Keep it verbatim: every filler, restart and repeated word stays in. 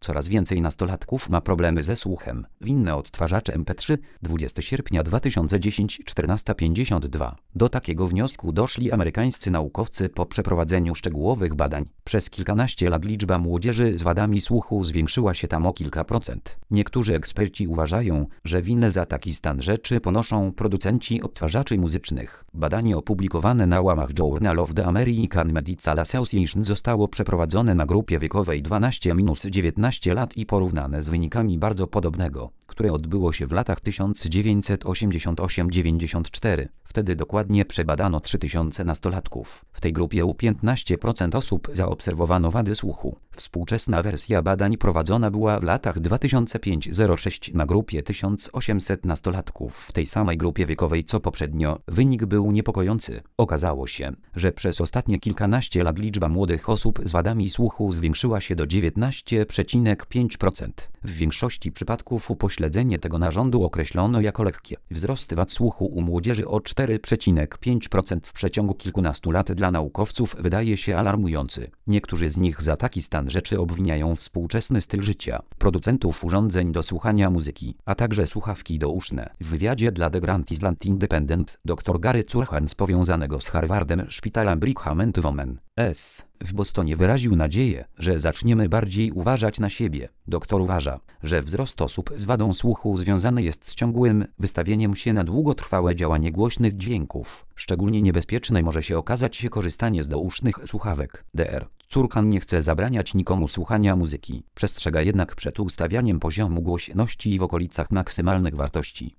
Coraz więcej nastolatków ma problemy ze słuchem. Winne odtwarzacze M P trzy, dwudziestego sierpnia dwa tysiące dziesiątego, czternaście pięćdziesiąt dwa. Do takiego wniosku doszli amerykańscy naukowcy po przeprowadzeniu szczegółowych badań. Przez kilkanaście lat liczba młodzieży z wadami słuchu zwiększyła się tam o kilka procent. Niektórzy eksperci uważają, że winę za taki stan rzeczy ponoszą producenci odtwarzaczy muzycznych. Badanie opublikowane na łamach Journal of the American Medical Association zostało przeprowadzone na grupie wiekowej dwanaście do dziewiętnastu lat i porównane z wynikami bardzo podobnego, które odbyło się w latach tysiąc dziewięćset osiemdziesiąt osiem do dziewięćdziesiąt cztery. Wtedy dokładnie przebadano trzy tysiące nastolatków. W tej grupie u piętnaście procent osób zaobserwowano wady słuchu. Współczesna wersja badań prowadzona była w latach dwa tysiące piątego do dwa tysiące szóstego na grupie tysiąc osiemset nastolatków w tej samej grupie wiekowej co poprzednio. Wynik był niepokojący. Okazało się, że przez ostatnie kilkanaście lat liczba młodych osób z wadami słuchu zwiększyła się do dziewiętnaście przecinek pięć procent. W większości przypadków upośledzenie tego narządu określono jako lekkie. Wzrost wad słuchu u młodzieży o cztery przecinek pięć procent w przeciągu kilkunastu lat dla naukowców wydaje się alarmujący. Niektórzy z nich za taki stan rzeczy obwiniają współczesny styl życia, producentów urządzeń do słuchania muzyki, a także słuchawki douszne. W wywiadzie dla The Grand Island Independent dr Gary Curhan z powiązanego z Harvardem szpitala Brigham and Women S. w Bostonie wyraził nadzieję, że zaczniemy bardziej uważać na siebie. Doktor uważa, że wzrost osób z wadą słuchu związany jest z ciągłym wystawieniem się na długotrwałe działanie głośnych dźwięków. Szczególnie niebezpieczne może się okazać się korzystanie z dousznych słuchawek. dr Curhan nie chce zabraniać nikomu słuchania muzyki. Przestrzega jednak przed ustawianiem poziomu głośności w okolicach maksymalnych wartości.